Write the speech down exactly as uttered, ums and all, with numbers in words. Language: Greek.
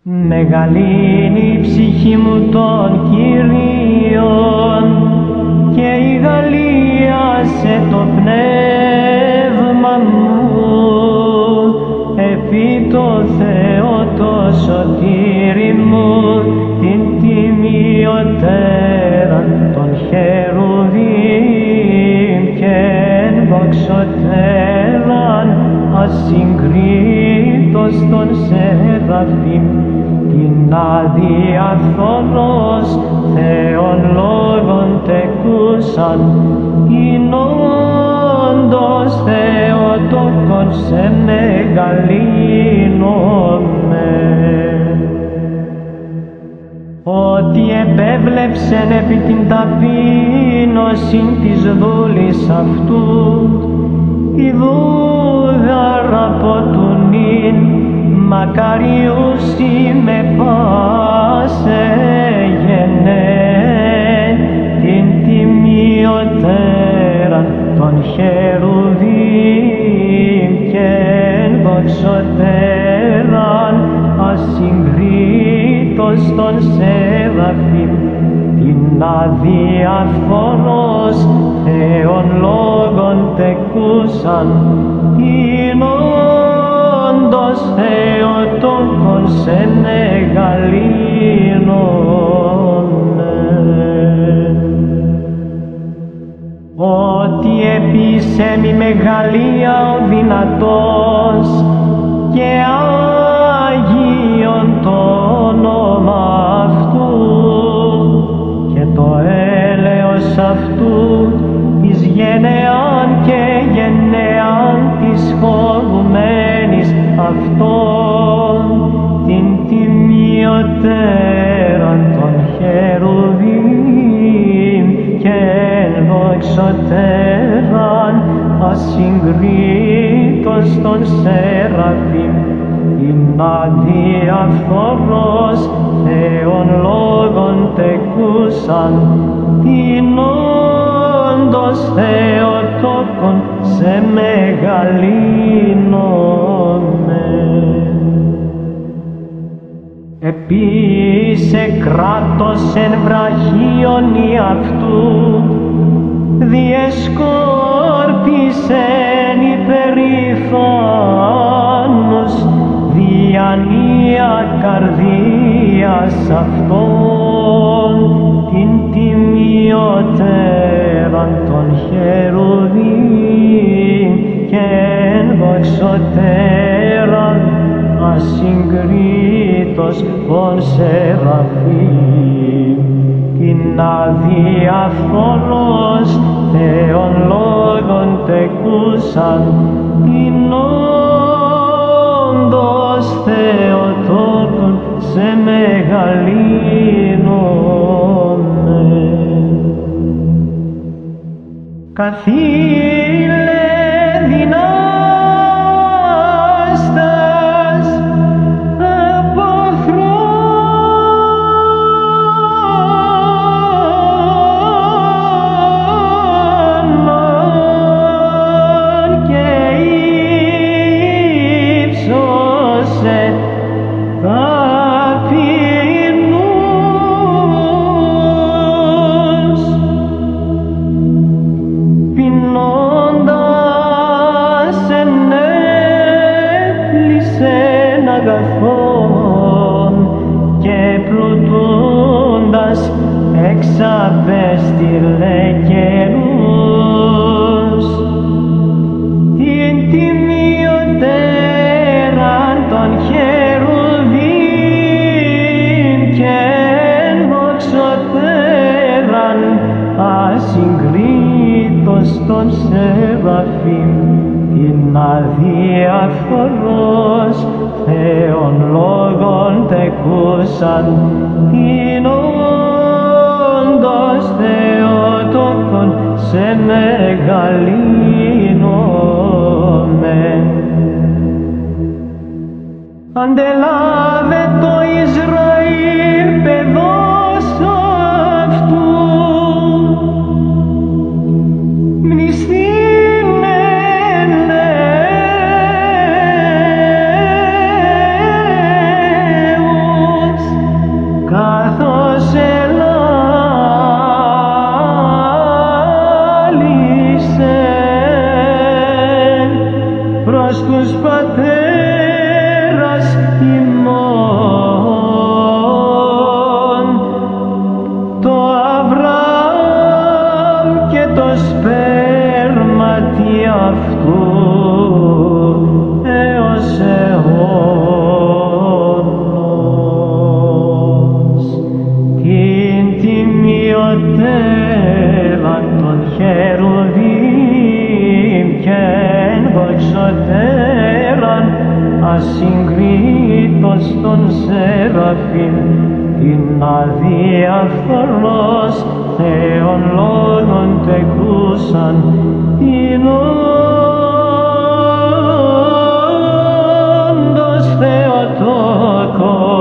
Μεγαλύνει η ψυχή μου των Κυρίων και η γαλλίασε το πνεύμα μου επί το Θεό το σωτήρι μου την τιμιωτέραν των χερουβίμ και δοξωτέραν ασυγκρίτως των σεραφείμ την αδιαφθονός Θεόν λόγων τεκούσαν ειν όντως Θεοτόκον σε μεγαλύνομαι. Ότι επέβλεψεν επί την ταπείνωσιν της δούλης αυτού η δούδαρα από του νυν μακαριούσι με πάσε γενέ την τιμιωτέραν των χερουβίμ και δοξωτέραν ασυγκρίτως των σεραφείμ την αδιαφθονός Θεόν λόγων τεκούσαν την όντως Θεοτόκον σε μεγαλύνομαι. Ότι επίσεμη μεγαλεία ο δυνατός και Άγιον το όνομα αυτού και το έλεος αυτού εις γενεάν και γενεάν της χωρουμένης αυτόν την τιμιωτέραν των χερουβίμ και δοξωτέραν ασυγκρίτως των σεραφείμ την αδιαφθορός Θεόν λόγων τεκούσαν την όντως Θεοτόκον σε μεγαλύνομαι. Επίσε κράτος εν βραχίων αυτού διεσκόρπισεν υπερηφάνους διανία καρδίας αυτών την τιμιωτέραν των χερουβίμ και δοξωτέραν ασυγκρίτως των σεραφείμ την αδιαφθονός Θεόν λόγων τεκούσαν την όντως Θεοτόκον σε μεγαλύνομαι. Καθήλε δυνάστας από θρόνων και ύψωσε ταπεινούς πεινώντας ενέπλησεν αγαθών και πλουτούντας εξαπέστειλε καιρούς την τιμιωτέραν των χερουβίμ και δοξωτέραν ασυγκρίτως των σεραφείμ την αδιαφθορός Θεόν λόγων τεκούσαν την όντως Θεοτόκον σε μεγαλύνομαι. Αντελάβε το Ισραήλ παιδός αυτού μνηστήνε προς τους πατέρας ημών, το Αβραάμ και το σπέρματι αυτού έως αιώνος. Την τιμιωτέραν των χερουβίμ και δοξωτέραν ασυγκρίτως των σεραφείμ, την αδιαφθορός Θεον λόγων τεκούσαν την όντως Θεοτόκον.